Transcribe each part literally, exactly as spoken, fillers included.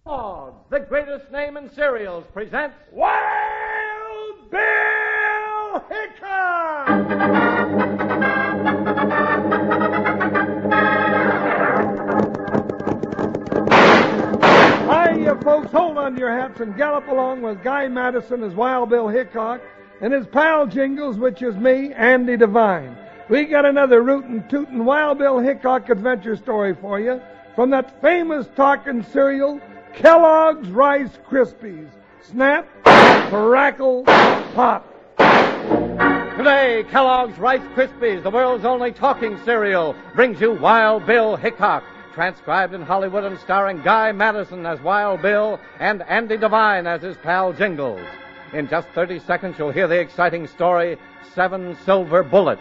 Kellogg's, the greatest name in cereals, presents Wild Bill Hickok! Hiya, folks. Hold on to your hats and gallop along with Guy Madison as Wild Bill Hickok and his pal Jingles, which is me, Andy Devine. We got another rootin' tootin' Wild Bill Hickok adventure story for you from that famous talking cereal, Kellogg's Rice Krispies. Snap, crackle, pop. Today, Kellogg's Rice Krispies, the world's only talking cereal, brings you Wild Bill Hickok, transcribed in Hollywood and starring Guy Madison as Wild Bill and Andy Devine as his pal Jingles. In just thirty seconds, you'll hear the exciting story, Seven Silver Bullets.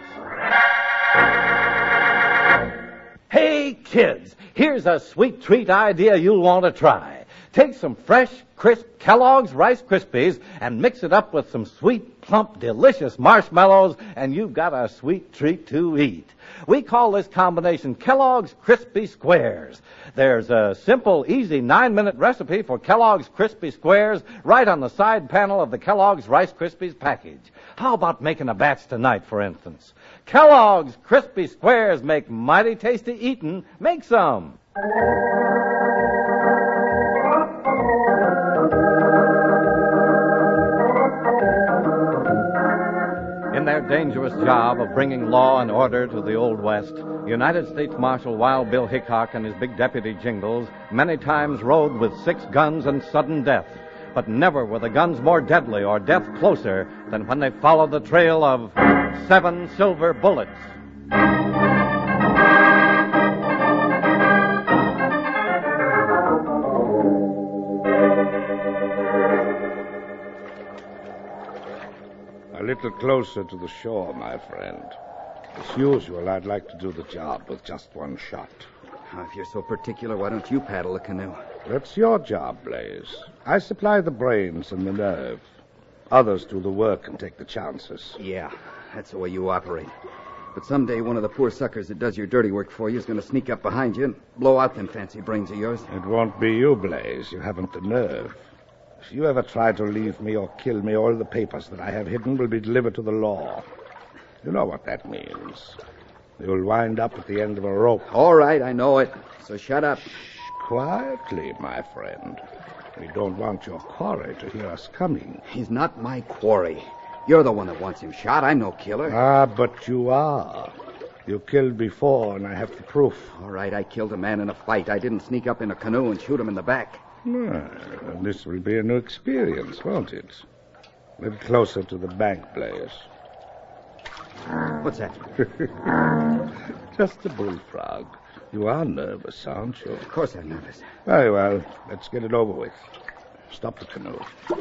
Hey, kids, here's a sweet treat idea you'll want to try. Take some fresh, crisp Kellogg's Rice Krispies and mix it up with some sweet, plump, delicious marshmallows, and you've got a sweet treat to eat. We call this combination Kellogg's Crispy Squares. There's a simple, easy nine-minute recipe for Kellogg's Crispy Squares right on the side panel of the Kellogg's Rice Krispies package. How about making a batch tonight, for instance? Kellogg's Crispy Squares make mighty tasty eatin'. Make some. In their dangerous job of bringing law and order to the Old West, United States Marshal Wild Bill Hickok and his big deputy Jingles many times rode with six guns and sudden death. But never were the guns more deadly or death closer than when they followed the trail of seven silver bullets. A little closer to the shore, my friend. As usual, I'd like to do the job with just one shot. Oh, if you're so particular, why don't you paddle the canoe? That's your job, Blaze. I supply the brains and the nerve. Others do the work and take the chances. Yeah, that's the way you operate. But someday one of the poor suckers that does your dirty work for you is going to sneak up behind you and blow out them fancy brains of yours. It won't be you, Blaze. You haven't the nerve. If you ever try to leave me or kill me, all the papers that I have hidden will be delivered to the law. You know what that means. You'll wind up at the end of a rope. All right, I know it. So shut up. Shh, quietly, my friend. We don't want your quarry to hear us coming. He's not my quarry. You're the one that wants him shot. I'm no killer. Ah, but you are. You killed before, and I have the proof. All right, I killed a man in a fight. I didn't sneak up in a canoe and shoot him in the back. Well, this will be a new experience, won't it? A little closer to the bank, Blaze. What's that? Just a bullfrog. You are nervous, aren't you? Of course I'm nervous. Very well. Let's get it over with. Stop the canoe.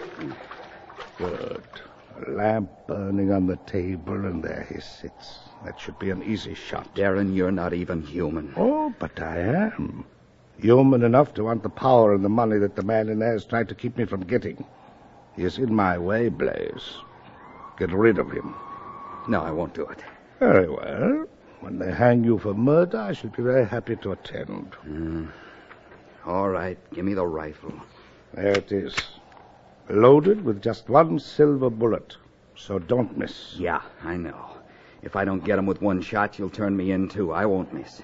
Good. A lamp burning on the table, and there he sits. That should be an easy shot. Darren, you're not even human. Oh, but I am. Human enough to want the power and the money that the man in there has tried to keep me from getting. He is in my way, Blaze. Get rid of him. No, I won't do it. Very well. When they hang you for murder, I shall be very happy to attend. Mm. All right, give me the rifle. There it is. Loaded with just one silver bullet. So don't miss. Yeah, I know. If I don't get him with one shot, you'll turn me in, too. I won't miss.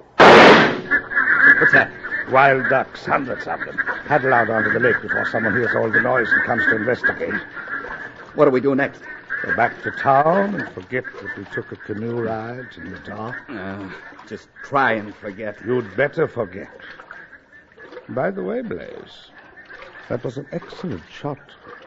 What's that? Wild ducks, hundreds of them. Paddle out onto the lake before someone hears all the noise and comes to investigate. What do we do next? Go back to town and forget that we took a canoe ride in the dark. Uh, just try and forget. You'd better forget. By the way, Blaze, that was an excellent shot.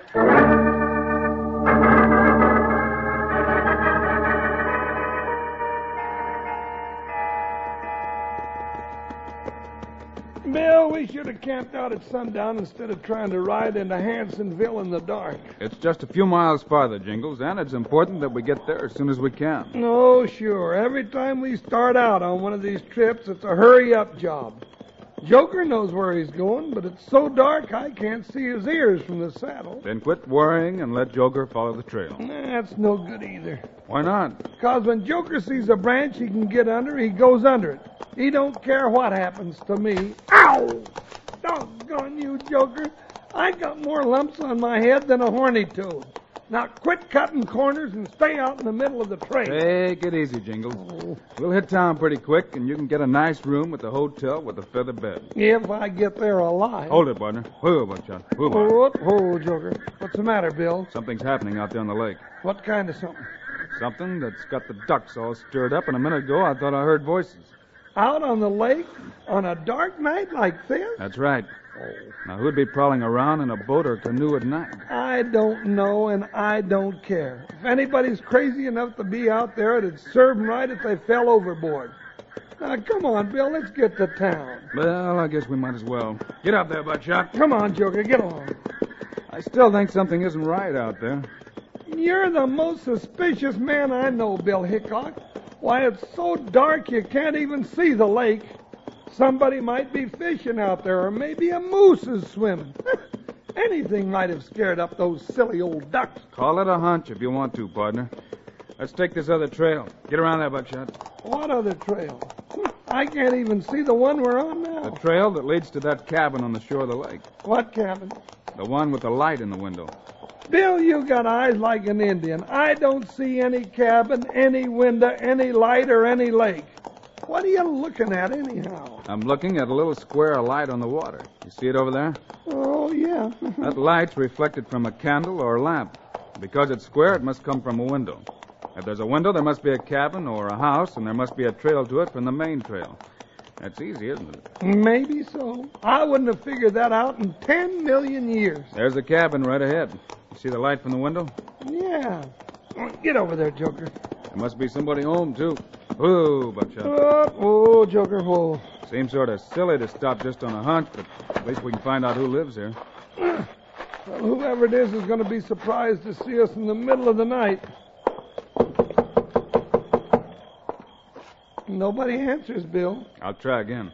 Bill, we should have camped out at sundown instead of trying to ride into Hansonville in the dark. It's just a few miles farther, Jingles, and it's important that we get there as soon as we can. Oh, sure. Every time we start out on one of these trips, it's a hurry-up job. Joker knows where he's going, but it's so dark I can't see his ears from the saddle. Then quit worrying and let Joker follow the trail. That's no good either. Why not? Because when Joker sees a branch he can get under, he goes under it. He don't care what happens to me. Ow! Doggone you, Joker. I got more lumps on my head than a horny toad. Now quit cutting corners and stay out in the middle of the train. Take it easy, Jingles. Oh. We'll hit town pretty quick, and you can get a nice room at the hotel with a feather bed. If I get there alive. Hold it, partner. Whoa, Buckshot. Whoa, Whoa, whoa, Joker. What's the matter, Bill? Something's happening out there on the lake. What kind of something? Something that's got the ducks all stirred up, and a minute ago I thought I heard voices. Out on the lake on a dark night like this? That's right. Oh. Now, who'd be prowling around in a boat or canoe at night? I don't know, and I don't care. If anybody's crazy enough to be out there, it'd serve them right if they fell overboard. Now, come on, Bill, let's get to town. Well, I guess we might as well. Get up there, Buckshot. Come on, Joker, get on. I still think something isn't right out there. You're the most suspicious man I know, Bill Hickok. Why, it's so dark you can't even see the lake. Somebody might be fishing out there, or maybe a moose is swimming. Anything might have scared up those silly old ducks. Call it a hunch if you want to, partner. Let's take this other trail. Get around there, Buckshot. What other trail? I can't even see the one we're on now. The trail that leads to that cabin on the shore of the lake. What cabin? The one with the light in the window. Bill, you got eyes like an Indian. I don't see any cabin, any window, any light, or any lake. What are you looking at, anyhow? I'm looking at a little square of light on the water. You see it over there? Oh, yeah. That light's reflected from a candle or a lamp. Because it's square, it must come from a window. If there's a window, there must be a cabin or a house, and there must be a trail to it from the main trail. That's easy, isn't it? Maybe so. I wouldn't have figured that out in ten million years. There's a cabin right ahead. You see the light from the window? Yeah. Get over there, Joker. There must be somebody home, too. Whoa, Buckshot. Oh, oh, Joker, whoa. Seems sort of silly to stop just on a hunch, but at least we can find out who lives here. Well, whoever it is is going to be surprised to see us in the middle of the night. Nobody answers, Bill. I'll try again.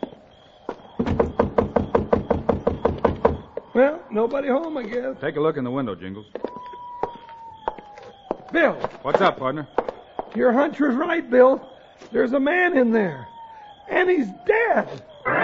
Well, nobody home, I guess. Take a look in the window, Jingles. Bill. What's up, partner? Your hunch was right, Bill. There's a man in there. And he's dead.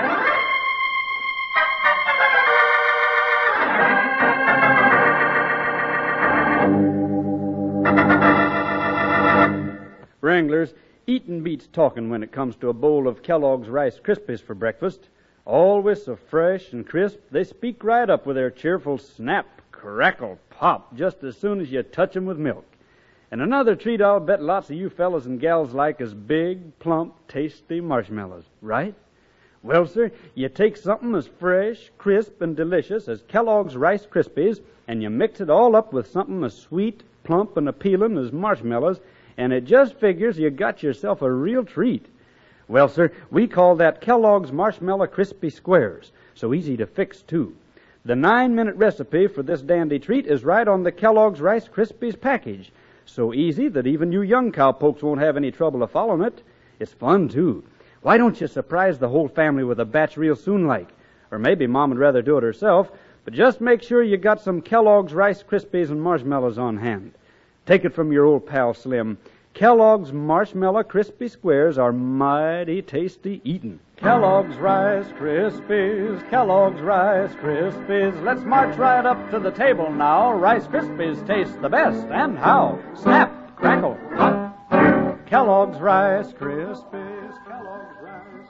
Wranglers, eating beats talking when it comes to a bowl of Kellogg's Rice Krispies for breakfast. Always so fresh and crisp, they speak right up with their cheerful snap, crackle, pop, just as soon as you touch 'em with milk. And another treat I'll bet lots of you fellas and gals like is big, plump, tasty marshmallows, right? Well, sir, you take something as fresh, crisp, and delicious as Kellogg's Rice Krispies, and you mix it all up with something as sweet, plump, and appealing as marshmallows, and it just figures you got yourself a real treat. Well, sir, we call that Kellogg's Marshmallow Crispy Squares, so easy to fix, too. The nine-minute recipe for this dandy treat is right on the Kellogg's Rice Krispies package, so easy that even you young cowpokes won't have any trouble of following it. It's fun, too. Why don't you surprise the whole family with a batch real soon like? Or maybe Mom would rather do it herself, but just make sure you got some Kellogg's Rice Krispies and marshmallows on hand. Take it from your old pal Slim. Kellogg's Marshmallow Crispy Squares are mighty tasty eatin'. Kellogg's Rice Krispies, Kellogg's Rice Krispies. Let's march right up to the table now. Rice Krispies taste the best. And how? Snap, crackle, pop. Kellogg's Rice Krispies, Kellogg's Rice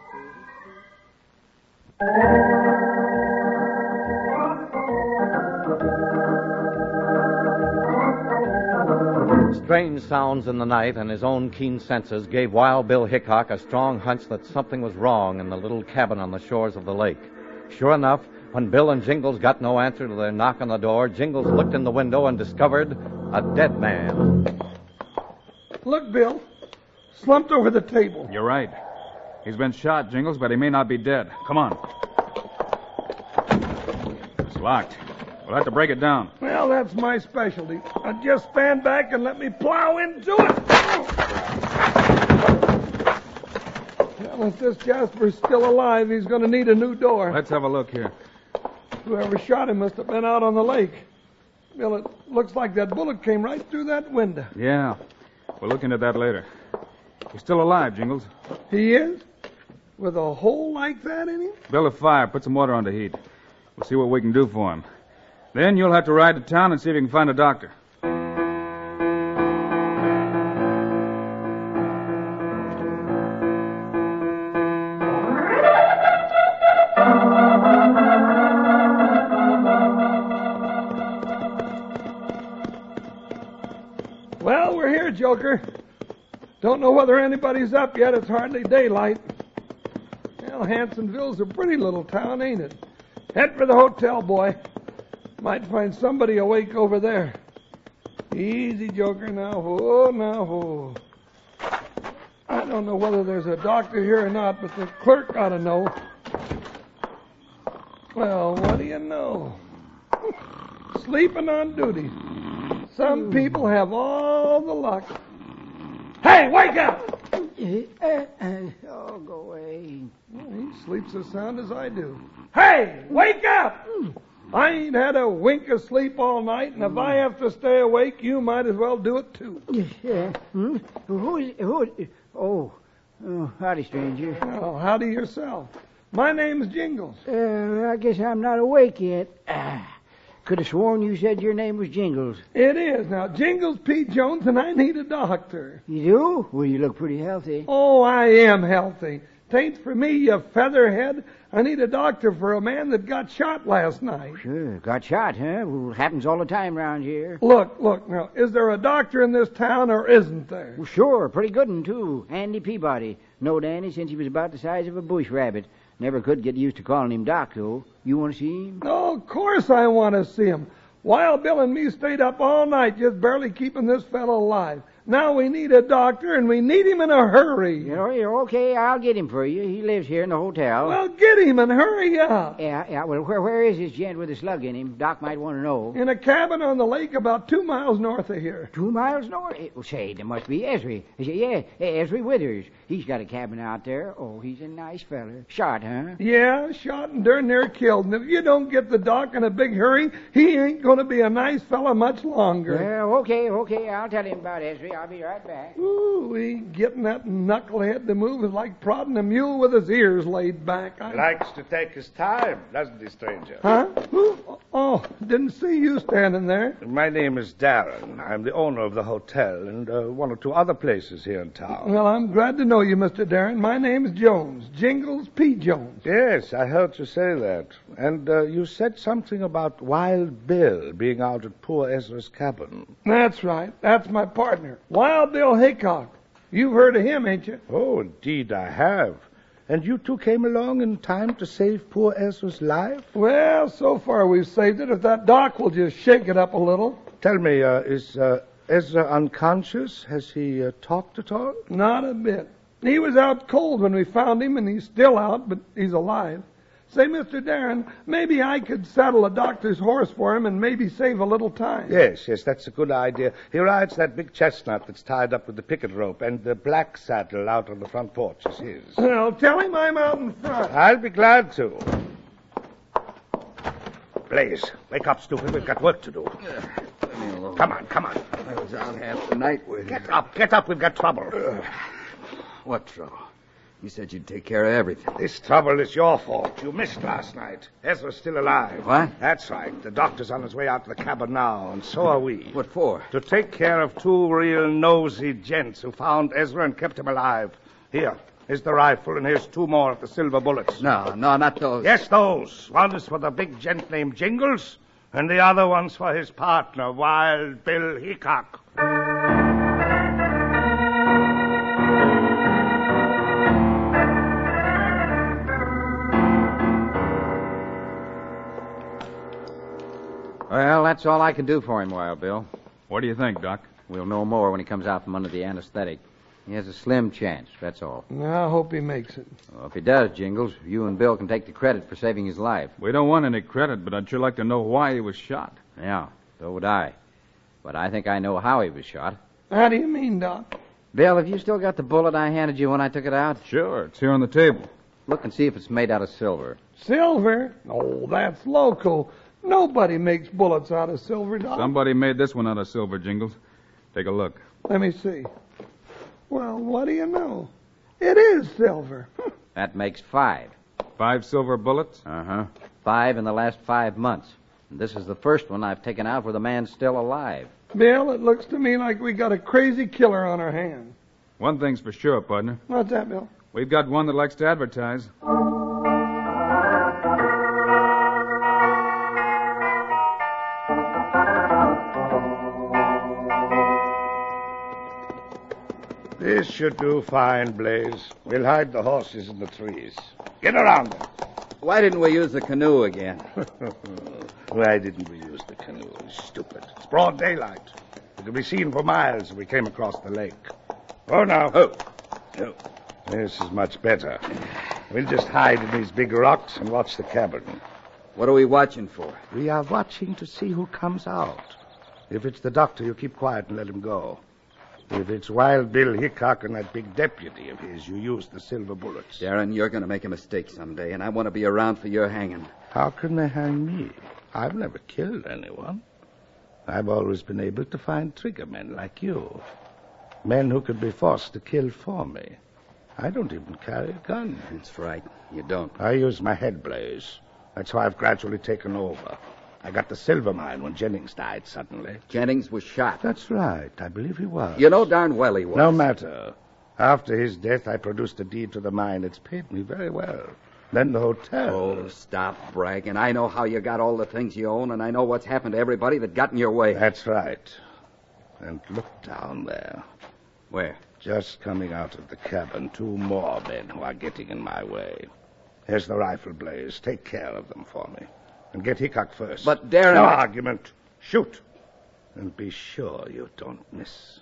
Krispies. Strange sounds in the night and his own keen senses gave Wild Bill Hickok a strong hunch that something was wrong in the little cabin on the shores of the lake. Sure enough, when Bill and Jingles got no answer to their knock on the door, Jingles looked in the window and discovered a dead man. Look, Bill. Slumped over the table. You're right. He's been shot, Jingles, but he may not be dead. Come on. It's locked. We'll have to break it down. Well, that's my specialty. Now just stand back and let me plow into it. Well, if this Jasper's still alive, he's going to need a new door. Let's have a look here. Whoever shot him must have been out on the lake. Bill, it looks like that bullet came right through that window. Yeah. We'll look into that later. He's still alive, Jingles. He is? With a hole like that in him? Build a fire. Put some water on to heat. We'll see what we can do for him. Then you'll have to ride to town and see if you can find a doctor. Well, we're here, Joker. Don't know whether anybody's up yet. It's hardly daylight. Well, Hansonville's a pretty little town, ain't it? Head for the hotel, boy. Might find somebody awake over there. Easy, Joker, now. Oh, now, oh. I don't know whether there's a doctor here or not, but the clerk ought to know. Well, what do you know? Sleeping on duty. Some people have all the luck. Hey, wake up! Oh, go away. Well, he sleeps as sound as I do. Hey, wake up! I ain't had a wink of sleep all night, and if I have to stay awake, you might as well do it too. Yeah. Hmm? Who's, who? Oh, oh, howdy, stranger. Well, howdy yourself. My name's Jingles. Uh, I guess I'm not awake yet. Ah, could have sworn you said your name was Jingles. It is. Now, Jingles P. Jones, and I need a doctor. You do? Well, you look pretty healthy. Oh, I am healthy. Tain't for me, you featherhead. I need a doctor for a man that got shot last night. Sure, got shot, huh? Well, happens all the time around here. Look, look, now, is there a doctor in this town or isn't there? Well, sure, pretty good one, too. Andy Peabody. Knowed Andy since he was about the size of a bush rabbit. Never could get used to calling him Doc, though. You want to see him? Oh, of course I want to see him. Wild Bill and me stayed up all night just barely keeping this fellow alive. Now we need a doctor, and we need him in a hurry. You know, you're okay. I'll get him for you. He lives here in the hotel. Well, get him and hurry up. Yeah, yeah. Well, where, where is this gent with a slug in him? Doc might want to know. In a cabin on the lake about two miles north of here. Two miles north? Eh, Well, say, there must be Esri. I say, yeah, eh, Esri Withers. He's got a cabin out there. Oh, he's a nice feller. Shot, huh? Yeah, shot and darn near killed. And if you don't get the doc in a big hurry, he ain't going to be a nice fella much longer. Well, okay, okay. I'll tell him about Esri. I'll be right back. Ooh, we getting that knucklehead to move is like prodding a mule with his ears laid back. I... Likes to take his time, doesn't he, stranger? Huh? Oh, didn't see you standing there. My name is Darren. I'm the owner of the hotel and uh, one or two other places here in town. Well, I'm glad to know you, Mister Darren. My name's Jones. Jingles P. Jones. Yes, I heard you say that. And uh, you said something about Wild Bill being out at poor Ezra's cabin. That's right. That's my partner, Wild Bill Hickok. You've heard of him, ain't you? Oh, indeed I have. And you two came along in time to save poor Ezra's life? Well, so far we've saved it. If that doc will just shake it up a little. Tell me, uh, is uh, Ezra unconscious? Has he uh, talked at all? Not a bit. He was out cold when we found him, and he's still out, but he's alive. Say, Mister Darren, maybe I could saddle a doctor's horse for him and maybe save a little time. Yes, yes, that's a good idea. He rides that big chestnut that's tied up with the picket rope, and the black saddle out on the front porch is his. Well, tell him I'm out in front. I'll be glad to. Blaze, wake up, stupid. We've got work to do. Leave me alone. Come on, come on. I was out half the night with Get up, get up. We've got trouble. What trouble? You said you'd take care of everything. This trouble is your fault. You missed last night. Ezra's still alive. What? That's right. The doctor's on his way out to the cabin now, and so are we. What for? To take care of two real nosy gents who found Ezra and kept him alive. Here, here's the rifle, and here's two more of the silver bullets. No, no, not those. Yes, those. One is for the big gent named Jingles, and the other one's for his partner, Wild Bill Hickok. Well, that's all I can do for him, Wild Bill. What do you think, Doc? We'll know more when he comes out from under the anesthetic. He has a slim chance, that's all. I hope he makes it. Well, if he does, Jingles, you and Bill can take the credit for saving his life. We don't want any credit, but I'd sure like to know why he was shot. Yeah, so would I. But I think I know how he was shot. How do you mean, Doc? Bill, have you still got the bullet I handed you when I took it out? Sure, it's here on the table. Look and see if it's made out of silver. Silver? Oh, that's local. Nobody makes bullets out of silver, Doc. Somebody made this one out of silver, Jingles. Take a look. Let me see. Well, what do you know? It is silver. That makes five. Five silver bullets? Uh-huh. Five in the last five months. And this is the first one I've taken out where the man's still alive. Bill, it looks to me like we got a crazy killer on our hands. One thing's for sure, partner. What's that, Bill? We've got one that likes to advertise. This should do fine, Blaze. We'll hide the horses in the trees. Get around them. Why didn't we use the canoe again? Why didn't we use the canoe? Stupid. It's broad daylight. It could be seen for miles if we came across the lake. Oh, now. Oh. Oh. This is much better. We'll just hide in these big rocks and watch the cabin. What are we watching for? We are watching to see who comes out. If it's the doctor, you keep quiet and let him go. If it's Wild Bill Hickok and that big deputy of his, you use the silver bullets. Darren, you're going to make a mistake someday, and I want to be around for your hanging. How can they hang me? I've never killed anyone. I've always been able to find trigger men like you. Men who could be forced to kill for me. I don't even carry a gun. That's right. You don't. I use my head, Blaze. That's how I've gradually taken over. I got the silver mine when Jennings died suddenly. Jennings was shot. That's right. I believe he was. You know darn well he was. No matter. After his death, I produced a deed to the mine. It's paid me very well. Then the hotel. Oh, stop bragging. I know how you got all the things you own, and I know what's happened to everybody that got in your way. That's right. And look down there. Where? Just coming out of the cabin, two more men who are getting in my way. Here's the rifle, Blaze. Take care of them for me. And get Hickok first. But, Darren... No argument. Shoot. And be sure you don't miss.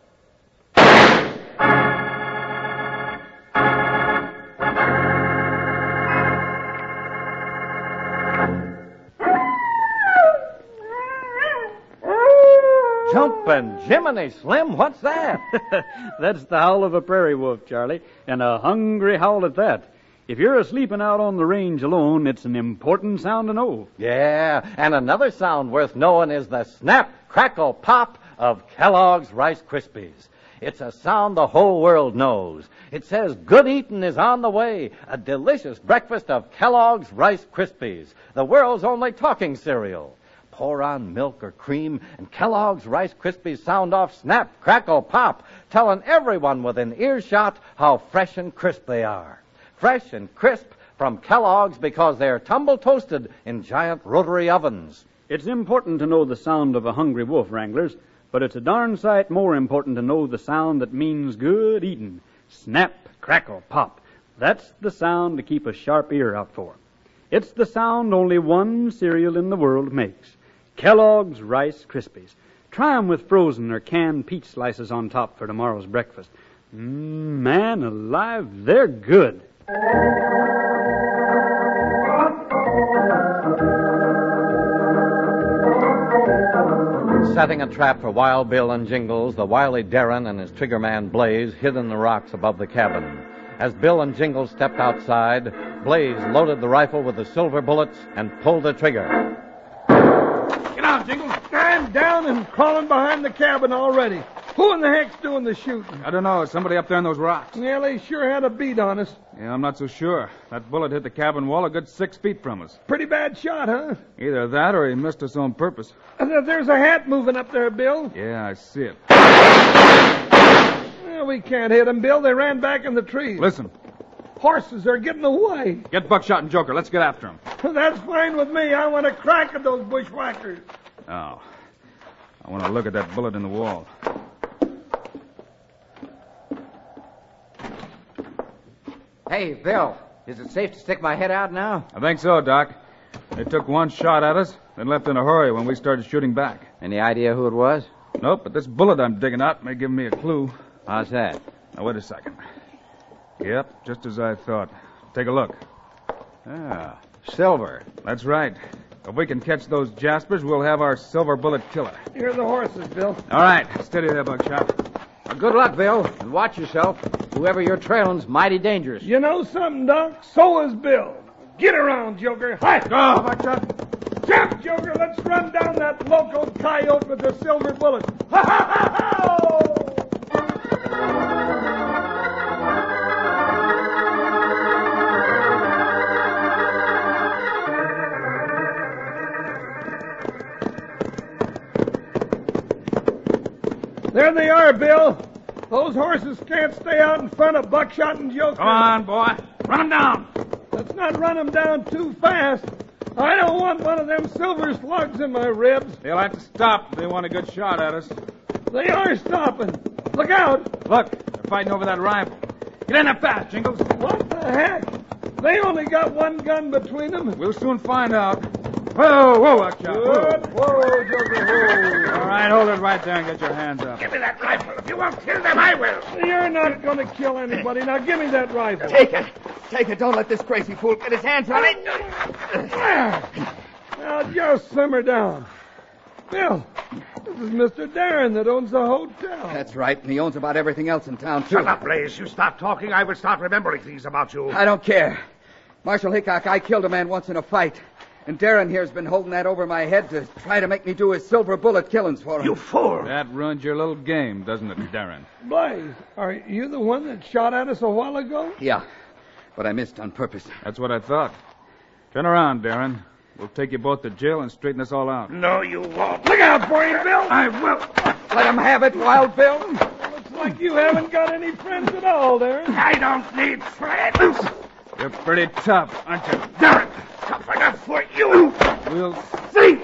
Jumpin' Jiminy Slim, what's that? That's the howl of a prairie wolf, Charlie, and a hungry howl at that. If you're sleeping out on the range alone, it's an important sound to know. Yeah, and another sound worth knowing is the snap, crackle, pop of Kellogg's Rice Krispies. It's a sound the whole world knows. It says good eatin' is on the way, a delicious breakfast of Kellogg's Rice Krispies, the world's only talking cereal. Pour on milk or cream, and Kellogg's Rice Krispies sound off snap, crackle, pop, telling everyone within earshot how fresh and crisp they are. Fresh and crisp from Kellogg's because they're tumble-toasted in giant rotary ovens. It's important to know the sound of a hungry wolf, Wranglers, but it's a darn sight more important to know the sound that means good eatin'. Snap, crackle, pop. That's the sound to keep a sharp ear out for. It's the sound only one cereal in the world makes. Kellogg's Rice Krispies. Try 'em with frozen or canned peach slices on top for tomorrow's breakfast. Mm, man alive, they're good. Setting a trap for Wild Bill and Jingles, the wily Darren and his trigger man Blaze hid in the rocks above the cabin. As Bill and Jingles stepped outside, Blaze loaded the rifle with the silver bullets and pulled the trigger. Get out, Jingles. I'm down and crawling behind the cabin already. Who in the heck's doing the shooting? I don't know. Somebody up there in those rocks. Yeah, they sure had a beat on us. Yeah, I'm not so sure. That bullet hit the cabin wall a good six feet from us. Pretty bad shot, huh? Either that or he missed us on purpose. Uh, There's a hat moving up there, Bill. Yeah, I see it. Well, we can't hit them, Bill. They ran back in the trees. Listen. Horses are getting away. Get Buckshot and Joker. Let's get after them. That's fine with me. I want a crack at those bushwhackers. Oh. I want to look at that bullet in the wall. Hey, Bill, is it safe to stick my head out now? I think so, Doc. They took one shot at us, then left in a hurry when we started shooting back. Any idea who it was? Nope, but this bullet I'm digging out may give me a clue. How's that? Now, wait a second. Yep, just as I thought. Take a look. Ah, silver. That's right. If we can catch those Jaspers, we'll have our silver bullet killer. Here are the horses, Bill. All right, steady there, Buckshot. Well, good luck, Bill, and watch yourself. Whoever you're trailing's mighty dangerous. You know something, Doc? So is Bill. Get around, Joker. Hi. Go, Buckshot. Jump, Joker. Let's run down that local coyote with the silver bullet. Ha, ha, ha, ha! There they are, Bill. Those horses can't stay out in front of Buckshot and Joker. Come on, boy. Run them down. Let's not run them down too fast. I don't want one of them silver slugs in my ribs. They'll have to stop if they want a good shot at us. They are stopping. Look out. Look, they're fighting over that rifle. Get in there fast, Jingles. What the heck? They only got one gun between them. We'll soon find out. Whoa, whoa, Buckshot. Good. Whoa, Joker, whoa. All right, hold it right there and get your hands up. Give me that rifle. If you won't kill them, I will. You're not going to kill anybody. Now give me that rifle. Take it. Take it. Don't let this crazy fool get his hands on it. Now just simmer down. Bill, this is Mister Darren that owns the hotel. That's right, and he owns about everything else in town, too. Shut up, Blaze. You stop talking, I will start remembering things about you. I don't care. Marshal Hickok, I killed a man once in a fight. And Darren here's been holding that over my head to try to make me do his silver bullet killings for him. You fool. That ruins your little game, doesn't it, Darren? Blaze, are you the one that shot at us a while ago? Yeah, but I missed on purpose. That's what I thought. Turn around, Darren. We'll take you both to jail and straighten this all out. No, you won't. Look out for him, Bill. I will. Let him have it, Wild Bill. Looks like you haven't got any friends at all, Darren. I don't need friends. You're pretty tough, aren't you? Darren, tough enough for you. We'll See?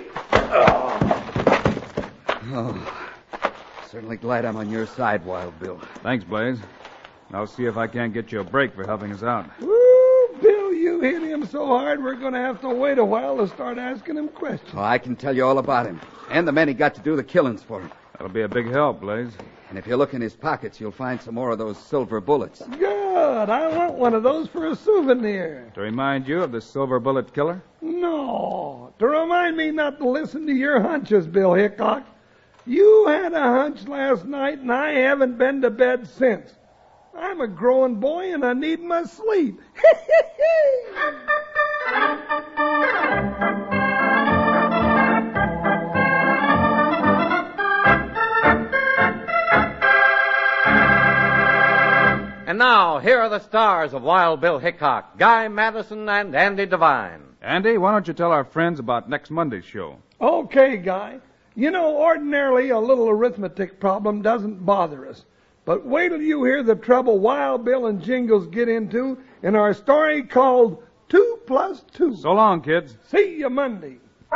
Oh, certainly glad I'm on your side, Wild Bill. Thanks, Blaze. I'll see if I can't get you a break for helping us out. Woo, Bill, you hit him so hard we're going to have to wait a while to start asking him questions. Oh, I can tell you all about him. And the men he got to do the killings for him. That'll be a big help, Blaze. And if you look in his pockets, you'll find some more of those silver bullets. Good. I want one of those for a souvenir. To remind you of the silver bullet killer? No. To remind me not to listen to your hunches, Bill Hickok. You had a hunch last night, and I haven't been to bed since. I'm a growing boy, and I need my sleep. And now, here are the stars of Wild Bill Hickok, Guy Madison and Andy Devine. Andy, why don't you tell our friends about next Monday's show? Okay, Guy. You know, ordinarily a little arithmetic problem doesn't bother us. But wait till you hear the trouble Wild Bill and Jingles get into in our story called Two Plus Two. So long, kids. See you Monday.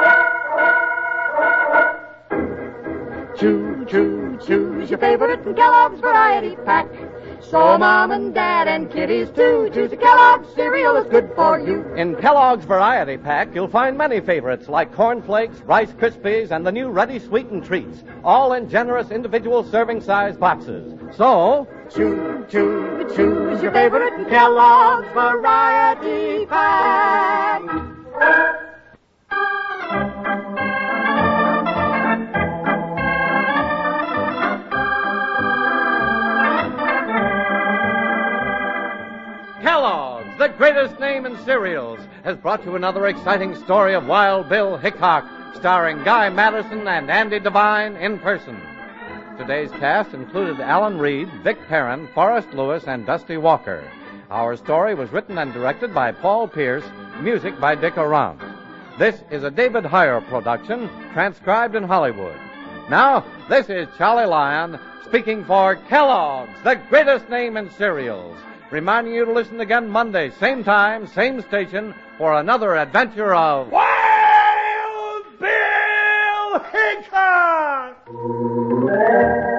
Choo, choo, choose your favorite Kellogg's Variety Pack. So Mom and Dad and kiddies too. Choose a Kellogg's cereal that's good for you. In Kellogg's Variety Pack, you'll find many favorites like Corn Flakes, Rice Krispies, and the new Ready Sweetened Treats, all in generous individual serving-size boxes. So, Choo, choo, choose your favorite Kellogg's Variety Pack. Kellogg's, the greatest name in cereals, has brought you another exciting story of Wild Bill Hickok, starring Guy Madison and Andy Devine in person. Today's cast included Alan Reed, Vic Perrin, Forrest Lewis, and Dusty Walker. Our story was written and directed by Paul Pierce, music by Dick Arant. This is a David Heyer production, transcribed in Hollywood. Now, this is Charlie Lyon speaking for Kellogg's, the greatest name in cereals, reminding you to listen again Monday, same time, same station, for another adventure of Wild Bill Hickok!